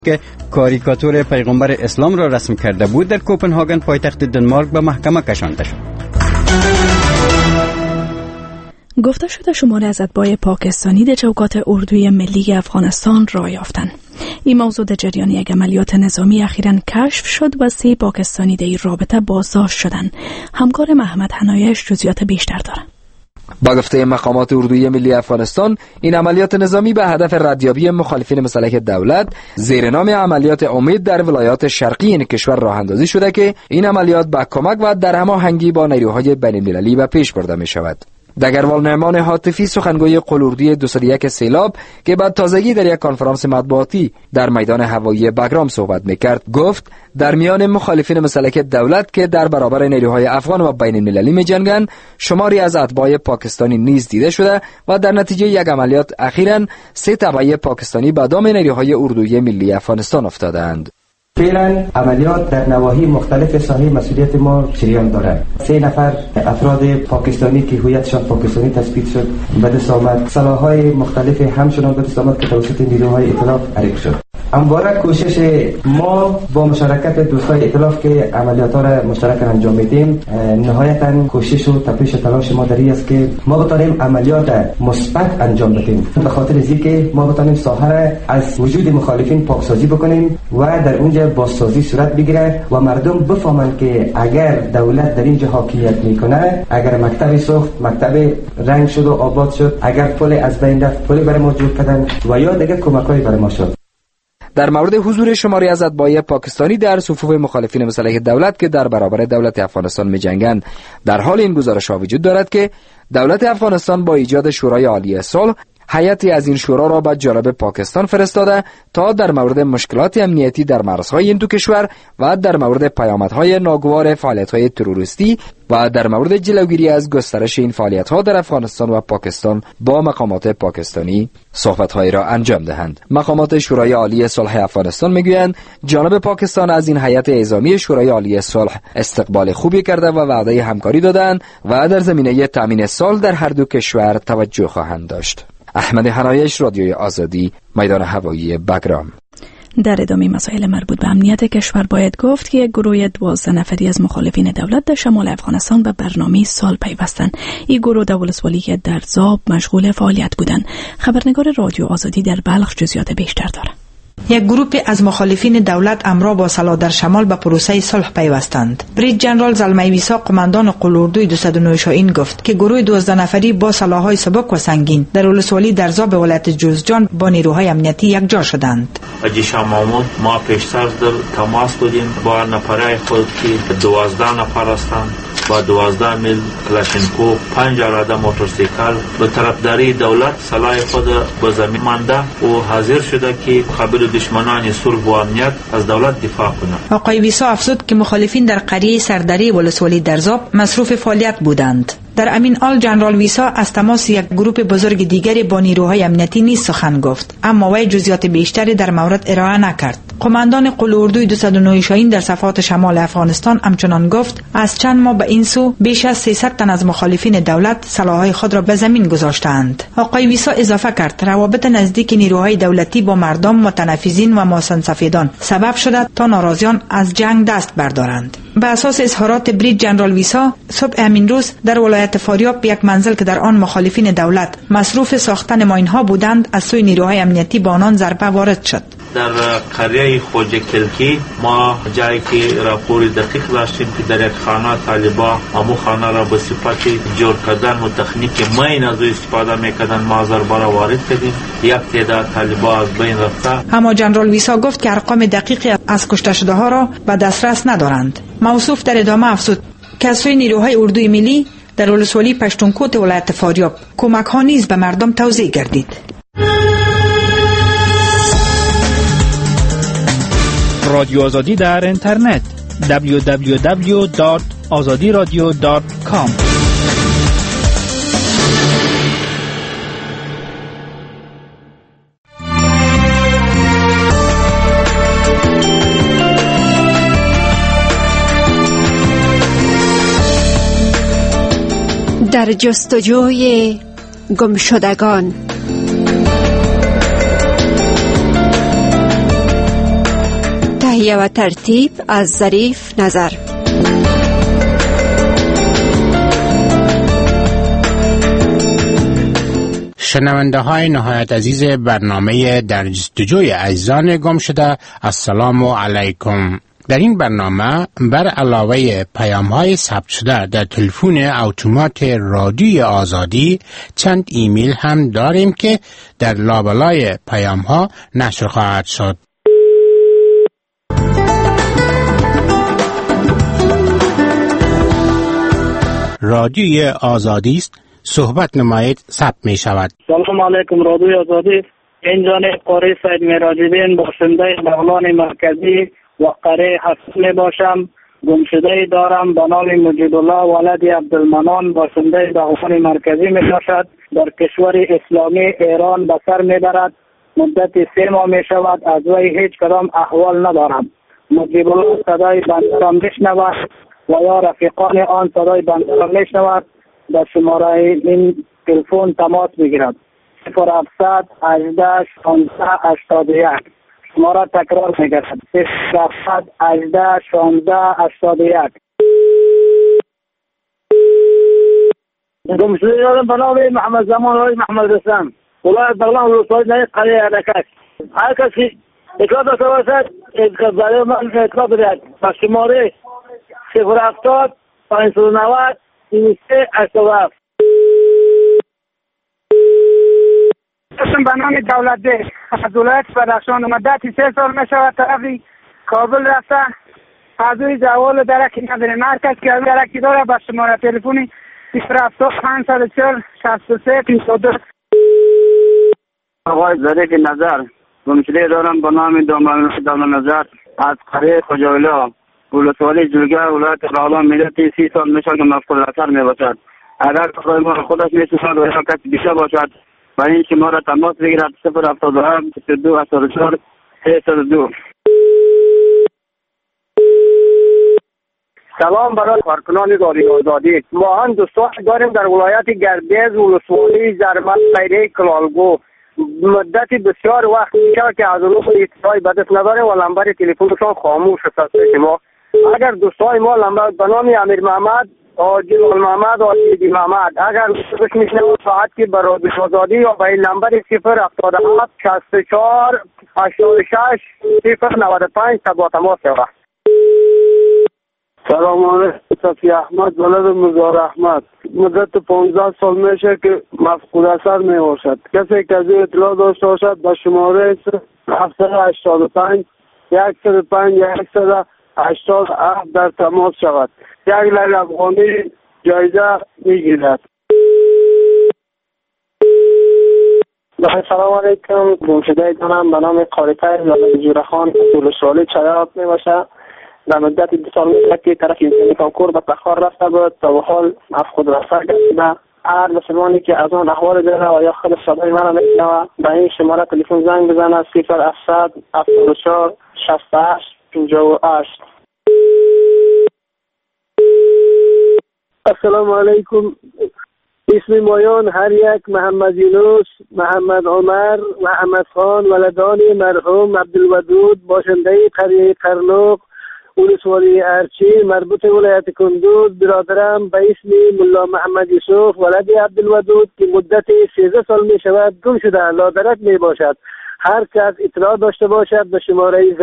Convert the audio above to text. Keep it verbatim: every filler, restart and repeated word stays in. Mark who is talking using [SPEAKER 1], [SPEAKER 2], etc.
[SPEAKER 1] که کاریکاتور پیغمبر اسلام را رسم کرده بود در کوپنهاگن پایتخت دنمارک به محکمه کشانده شد.
[SPEAKER 2] گفته شده شمار از اتباع پاکستانی در چوکات اردوی ملی افغانستان راه یافتند. این موضوع در جریان یک عملیات نظامی اخیراً کشف شد و سه پاکستانی در این رابطه بازداشت شدند. همکار محمد حنایش جزئیات بیشتر دارد.
[SPEAKER 3] با گفته مقامات اردوی ملی افغانستان، این عملیات نظامی به هدف ردیابی مخالفین مسلح دولت زیر نام عملیات امید در ولایات شرقی این کشور راه اندازی شده که این عملیات با کمک و در هماهنگی با نیروهای بین‌المللی به پیش برده می شود. دگروال نعمان حاتفی سخنگوی قلوردوی دو صد و یک سیلاب که بعد تازگی در یک کنفرانس مطبوعاتی در میدان هوایی بگرام صحبت میکرد گفت در میان مخالفین مسلح دولت که در برابر نیروهای افغان و بین المللی می جنگند شماری از اتباع پاکستانی نیز دیده شده و در نتیجه یک عملیات اخیراً سه تبعه پاکستانی به دام نیروهای اردوی ملی افغانستان افتادند.
[SPEAKER 4] فعلا عملیات در نواحی مختلف ساحه مسئولیت ما جریان دارد. سه نفر افراد پاکستانی که هویتشان پاکستانی تثبیت شد به دست آمد. سلاح‌های مختلف همچنان به دست آمد که توسط نیروهای ائتلاف حریق شد. همواره کوشش ما با مشارکت دوستای ائتلاف که عملیات را مشترک انجام میدیم، نهایتاً کوشش و تپش و تلاش ما در این است که ما بتوانیم عملیات مثبت انجام بدیم به خاطر اینکه ما بتوانیم ساحه را از وجود مخالفین پاکسازی بکنیم و در اونجا بازسازی صورت بگیره و مردم بفهمند که اگر دولت در اینجا حاکمیت میکنه، اگر مکتب ساخت، مکتب رنگ شد و آباد شد، اگر پل از بین رفت، پل برای ما جور کردن و یا دیگه کمک‌های برای ما شد.
[SPEAKER 3] در مورد حضور شماری از اتباع پاکستانی در صفوف مخالفین مسلح دولت که در برابر دولت افغانستان می‌جنگند، در حال این گزارش‌ها وجود دارد که دولت افغانستان با ایجاد شورای عالی صلح هیئتی از این شورا را به جانب پاکستان فرستاده تا در مورد مشکلات امنیتی در مرزهای این دو کشور و در مورد پیامدهای ناگوار فعالیت‌های تروریستی و در مورد جلوگیری از گسترش این فعالیت‌ها در افغانستان و پاکستان با مقامات پاکستانی صحبت‌هایی را انجام دهند. مقامات شورای عالی صلح افغانستان می‌گویند جانب پاکستان از این هیئت اعزامی شورای عالی صلح استقبال خوبی کرده و وعده همکاری دادند و در زمینه تامین صلح در هر دو کشور توجه خواهند داشت. احمد حنایش، رادیوی آزادی، میدان هوایی بگرام.
[SPEAKER 2] در ادامه مسائل مربوط به امنیت کشور باید گفت که یک گروه دوازده نفری از مخالفین دولت در شمال افغانستان به برنامه سال پیوستند. این گروه در ولسوالی درزاب مشغول فعالیت بودند. خبرنگار رادیو آزادی در بلخ جزئیات بیشتر دارد.
[SPEAKER 5] یک گروه از مخالفین دولت امرا با سلا در شمال به پروسه صلح پیوستند. بریج جنرال زلمه ویسا قماندان قلوردوی دو صد و نه شاهین گفت که گروه دوازده نفری با سلاح‌های سبک و سنگین در ولسوالی درزاب ولایت جوزجان با نیروهای امنیتی یکجا شدند.
[SPEAKER 6] اجیشا محمود ما پیشتر در تماس بودیم با نفرای خود که دوازده نفر هستند با دوازده میل کلاشینکوف، پنج اراده موتورسیکل به طرفداری دولت سلاح خود به زمین مانده و حاضر شده که خبر دشمنان صلح و امنیت از دولت دفاع کنند.
[SPEAKER 5] آقای ویسا افزود که مخالفین در قریه سردری ولسوالی درزاب مصروف فعالیت بودند. در امین آل جنرال ویسا از تماس یک گروه بزرگ دیگری با نیروهای امنیتی نیز سخن گفت، اما وی جزئیات بیشتری در مورد ارائه نکرد. قماندان قلوردوی دو صد و نه شاهین در صفحات شمال افغانستان همچنان گفت از چند ماه به این سو بیش از سیصد تن از مخالفین دولت سلاح‌های خود را به زمین گذاشتند. آقای ویسا اظافه کرد روابط نزدیک نیروهای دولتی با مردم، متنفذین و ماسن سفیدان سبب شده تا ناراضیان از جنگ دست بردارند. به اساس اظهارات بریج جنرال ویسا، صبح همین روز در ولایت فاریاب یک منزل که در آن مخالفین دولت مصروف ساختن ماین‌ها بودند از سوی نیروهای امنیتی با آنان ضربه وارد شد.
[SPEAKER 6] در قریه خوجه کلکی ما جایی که راپور دقیق داشتیم که در یک خانه طالبا امو خانه را به صفت جور کردن و تکنیک ماین از او استفاده میکردن ما ضربه را وارد کردیم. یک تعداد طالبا از بین رفته.
[SPEAKER 5] اما جنرال ویسا گفت که ارقام دقیقی از کشته شده ها را به دسترس ندارند. موصوف در ادامه افزود که از سوی نیروهای اردوی ملی در ولسوالی پشتونکوت ولایت فاریاب کمک ها نیز به مردم توزیع گردید.
[SPEAKER 7] رادیو آزادی در اینترنت دبلیو دبلیو دبلیو دات آزادی رادیو دات کام.
[SPEAKER 8] در جستجوی گمشدگان تهیه و ترتیب از ظریف نظر.
[SPEAKER 9] شنونده های نهایت عزیز برنامه در جستجوی عزیزان گم شده، السلام علیکم. در این برنامه بر علاوه پیام های ثبت شده در تلفن اتومات رادیوی آزادی چند ایمیل هم داریم که در لابلای پیام ها نشر خواهد شد. رادیوی آزادی است، صحبت نمایید، ثبت می شود.
[SPEAKER 10] سلام علیکم رادیوی آزادی. این جانب قاری سید میراج‌الدین باشنده بغلان مرکزی و قره حفظ می باشم. گمشده دارم به نام مجید الله ولد عبدالمنان، باشنده بغلان مرکزی می باشد. در کشور اسلامی ایران به سر می برد. مدت سه ماه می شود از وی هیچ کدام احوال ندارم. مجید الله صدای بنده را می شنود و یا رفیقان آن صدای بنده را می شنود. در شماره این تلفن تماس بگیرد. صفر هفتصد هجده شانزده هشتاد و یک. شماره تکرار میگرد. صفر هفتصد هجده شانزده هشتاد و یک. گمشده دارم به نام محمد زمان های محمد رسام، ولایت بغلان روستایی نهی قریه حرکت. هر کسی اطلاع داشته باشد برای من اطلاع بدهد. به شماره صفر هفتاد پنجصد و نود سه هشتاد و هفت.
[SPEAKER 11] اسم به نام دولت ده از ولایت بدخشان. مدتی سه سال می شود طرفی کابل رفته. از اوی جوال درکی نداره. مرکز که از درکی داره با شماره تلفونی صفر هفتاد پنجصد و چهار شصت و سه پنجصد و دو.
[SPEAKER 10] آقای ظریف نظر، گمشده دارم به نام دامن نظر از قریه خجایلا، ولسوالی جلگه ولایت بغلان. مدتی سی سال می شود که مفقود اثر می باشد. اگر خدای ما خودش می شود و یا کسی بیشه باشد و این شماره تماس بگیرد. صفر هفتاد و هفت سی و دو هشتاد و چهار سیصد و دو. سلام برای کارکنان رادیو آزادی. ما هم دوستان داریم در ولایت گردیز، ولسوالی زرمت، خیره، کلالگو. مدت بسیار وقت میشه که از اونو اطلاعی به دست نداریم و لمبر تلفنشان خاموش است. ما اگر دوستای ما لمبر به نام امیر محمد آجیل محمد آجیدی محمد اگر دوستش میشنه ساعت که برای آزادی یا به این لمبر صفر هفتاد و هفت شصت و چهار هشتاد و شش صفر نود و پنج با تماس شود.
[SPEAKER 12] سلام علیکم. صفی احمد ولد مزار احمد. مدت پانزده سال میشه که مفقود اثر می باشد. کسی که از این اطلاع داشته باشد به شماره هفتصد و هشتاد و پنج صد و پنج صد و هشتاد و هفت در تماس شود. یک لک افغانی جایزه میگیرد.
[SPEAKER 13] سلام علیکم. گمشده دارم به نام قاری‌پر زاده جورخان، ولسوالی چراب می باشد. در مدت دو سال میشه که طرف انسانی کنکور به تخار رفته بود تا به حال مفقود اثر گشته. هر مسلمانی که از آن احوال داره و یا خود صدای من میشنوه به این شماره تلفن زنگ بزنه. صفر هفتصد هفتاد و چهار شصت و هشت پنجاه و هشت.
[SPEAKER 12] السلام علیکم. اسم مایان هر یک محمد یونس، محمد عمر، محمد خان ولدان مرحوم عبدالودود باشنده قریه قرنوق، ولسوالی ارچی مربوط ولایت کندوز. برادرم به اسم ملا محمد یوسف ولد عبدالودود که مدت سیزده سال می شود گم شده، لادرک می باشد. هر کس اطلاع داشته باشد به شماره